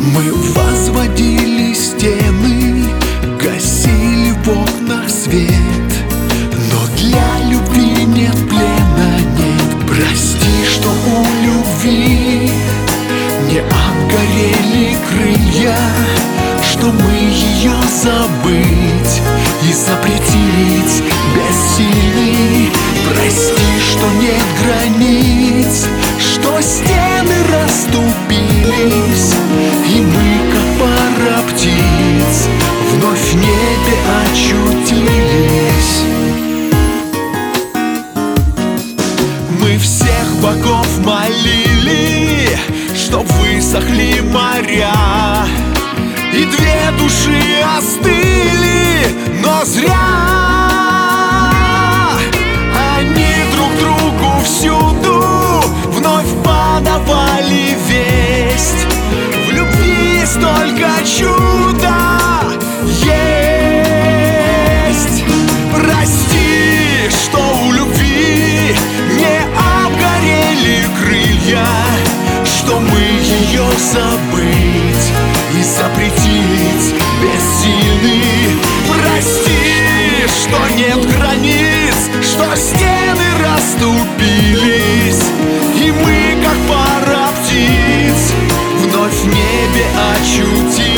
Мы возводили стены, гасили в окнах свет, но для любви нет плена, нет. Прости, что у любви не обгорели крылья, что мы ее забыть и запретить бессильны. Прости, что нет границ, что стены расступились, и мы, как пара птиц, вновь в небе очутились. Мы всех богов молили, чтоб высохли моря, и две души остыли, но зря. Они друг другу всюду вновь подавали весть. В любви есть только чудо есть. Прости, что у любви не обгорели крылья, что мы ее забыть и запретить бессильны. Прости, что нет границ, что стены расступились, и мы, как пара птиц, вновь в небе очутились.